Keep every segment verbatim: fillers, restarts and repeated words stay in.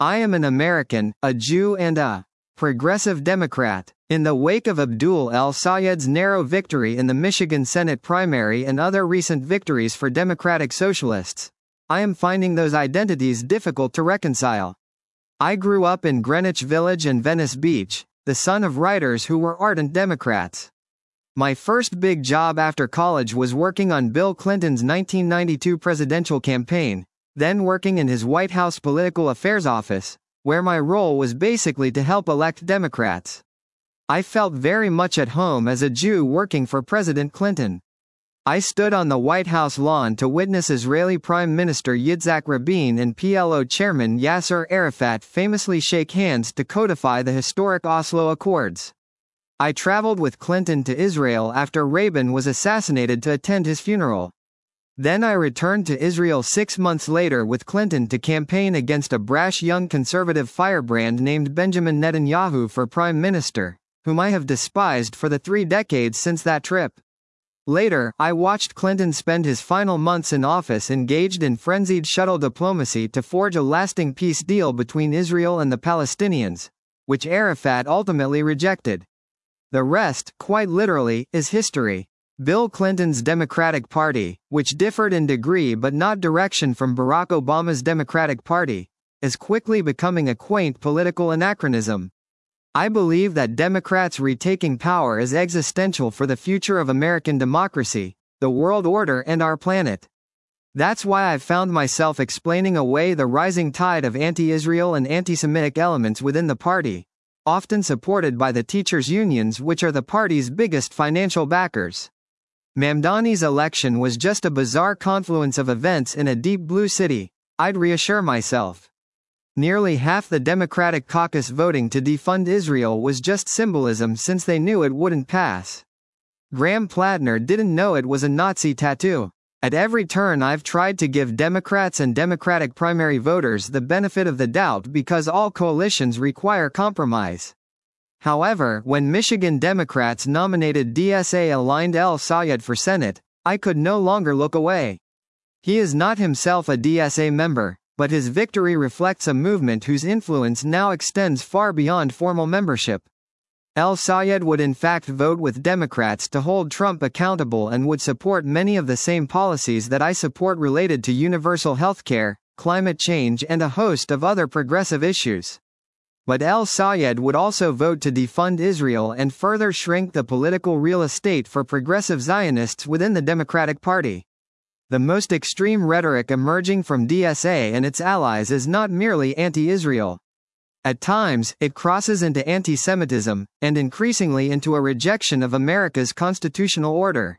I am an American, a Jew and a progressive Democrat. In the wake of Abdul El-Sayed's narrow victory in the Michigan Senate primary and other recent victories for Democratic Socialists, I am finding those identities difficult to reconcile. I grew up in Greenwich Village and Venice Beach, the son of writers who were ardent Democrats. My first big job after college was working on Bill Clinton's nineteen ninety-two presidential campaign, then working in his White House Political Affairs Office, where my role was basically to help elect Democrats. I felt very much at home as a Jew working for President Clinton. I stood on the White House lawn to witness Israeli Prime Minister Yitzhak Rabin and P L O Chairman Yasser Arafat famously shake hands to codify the historic Oslo Accords. I traveled with Clinton to Israel after Rabin was assassinated to attend his funeral. Then I returned to Israel six months later with Clinton to campaign against a brash young conservative firebrand named Benjamin Netanyahu for Prime Minister, whom I have despised for the three decades since that trip. Later, I watched Clinton spend his final months in office engaged in frenzied shuttle diplomacy to forge a lasting peace deal between Israel and the Palestinians, which Arafat ultimately rejected. The rest, quite literally, is history. Bill Clinton's Democratic Party, which differed in degree but not direction from Barack Obama's Democratic Party, is quickly becoming a quaint political anachronism. I believe that Democrats retaking power is existential for the future of American democracy, the world order and our planet. That's why I've found myself explaining away the rising tide of anti-Israel and anti-Semitic elements within the party, often supported by the teachers' unions, which are the party's biggest financial backers. Mamdani's election was just a bizarre confluence of events in a deep blue city, I'd reassure myself. Nearly half the Democratic caucus voting to defund Israel was just symbolism since they knew it wouldn't pass. Graham Platner didn't know it was a Nazi tattoo. At every turn I've tried to give Democrats and Democratic primary voters the benefit of the doubt because all coalitions require compromise. However, when Michigan Democrats nominated D S A-aligned El-Sayed for Senate, I could no longer look away. He is not himself a D S A member, but his victory reflects a movement whose influence now extends far beyond formal membership. El-Sayed would in fact vote with Democrats to hold Trump accountable and would support many of the same policies that I support related to universal health care, climate change and a host of other progressive issues. But El-Sayed would also vote to defund Israel and further shrink the political real estate for progressive Zionists within the Democratic Party. The most extreme rhetoric emerging from D S A and its allies is not merely anti-Israel. At times, it crosses into anti-Semitism, and increasingly into a rejection of America's constitutional order.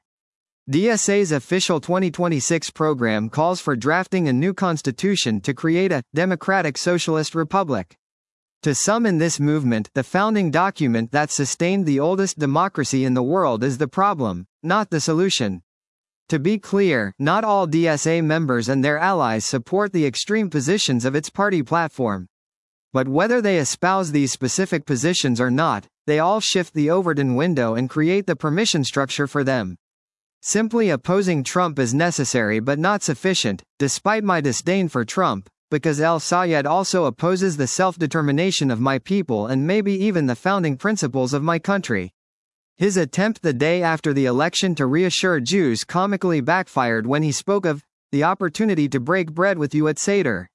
D S A's official twenty twenty-six program calls for drafting a new constitution to create a democratic socialist republic. To some in this movement, the founding document that sustained the oldest democracy in the world is the problem, not the solution. To be clear, not all D S A members and their allies support the extreme positions of its party platform. But whether they espouse these specific positions or not, they all shift the Overton window and create the permission structure for them. Simply opposing Trump is necessary but not sufficient, despite my disdain for Trump, because El-Sayed also opposes the self-determination of my people and maybe even the founding principles of my country. His attempt the day after the election to reassure Jews comically backfired when he spoke of the opportunity to break bread with you at Seder.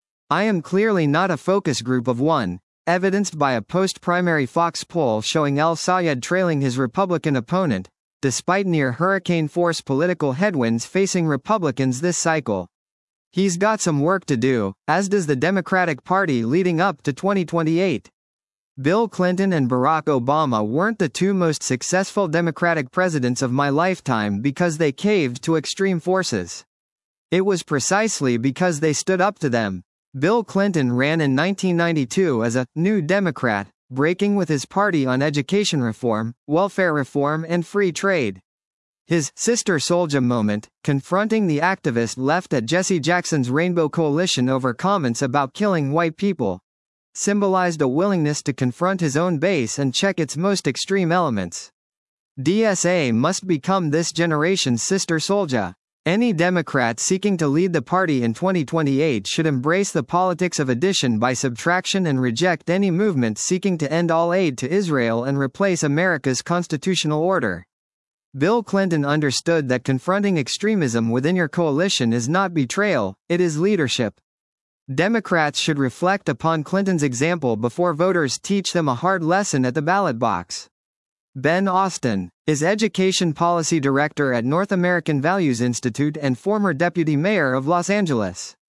I am clearly not a focus group of one, evidenced by a post-primary Fox poll showing El-Sayed trailing his Republican opponent, despite near hurricane-force political headwinds facing Republicans this cycle. He's got some work to do, as does the Democratic Party leading up to twenty twenty-eight. Bill Clinton and Barack Obama weren't the two most successful Democratic presidents of my lifetime because they caved to extreme forces. It was precisely because they stood up to them. Bill Clinton ran in nineteen ninety-two as a New Democrat, breaking with his party on education reform, welfare reform and free trade. His Sister Souljah moment, confronting the activist left at Jesse Jackson's Rainbow Coalition over comments about killing white people, symbolized a willingness to confront his own base and check its most extreme elements. D S A must become this generation's Sister Souljah. Any Democrat seeking to lead the party in twenty twenty-eight should embrace the politics of addition by subtraction and reject any movement seeking to end all aid to Israel and replace America's constitutional order. Bill Clinton understood that confronting extremism within your coalition is not betrayal, it is leadership. Democrats should reflect upon Clinton's example before voters teach them a hard lesson at the ballot box. Ben Austin is Education Policy Director at North American Values Institute and former Deputy Mayor of Los Angeles.